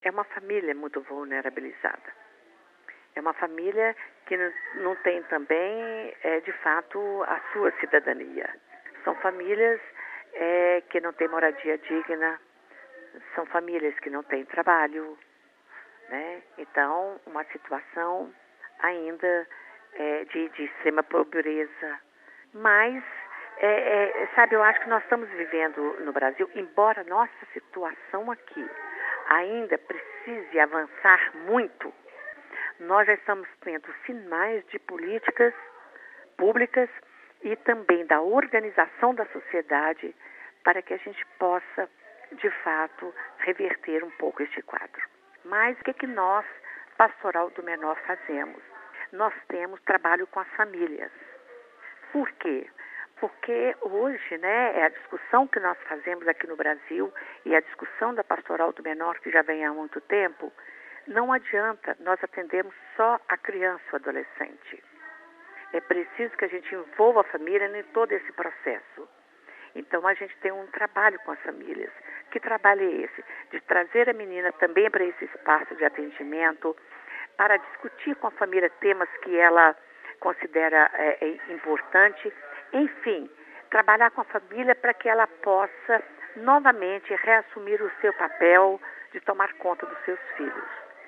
é uma família muito vulnerabilizada. É uma família que não tem também, de fato, a sua cidadania. São famílias que não têm moradia digna, são famílias que não têm trabalho, né? Então, uma situação ainda de extrema pobreza. Mas, sabe, eu acho que nós estamos vivendo no Brasil, embora nossa situação aqui ainda precise avançar muito, nós já estamos tendo sinais de políticas públicas e também da organização da sociedade para que a gente possa, de fato, reverter um pouco este quadro. Mas o que nós, Pastoral do Menor, fazemos? Nós temos trabalho com as famílias. Por quê? Porque hoje, né, é a discussão que nós fazemos aqui no Brasil e a discussão da Pastoral do Menor, que já vem há muito tempo, não adianta nós atendermos só a criança ou adolescente. É preciso que a gente envolva a família em todo esse processo. Então, a gente tem um trabalho com as famílias. Que trabalho é esse? De trazer a menina também para esse espaço de atendimento, para discutir com a família temas que ela considera importante. Enfim, trabalhar com a família para que ela possa novamente reassumir o seu papel de tomar conta dos seus filhos.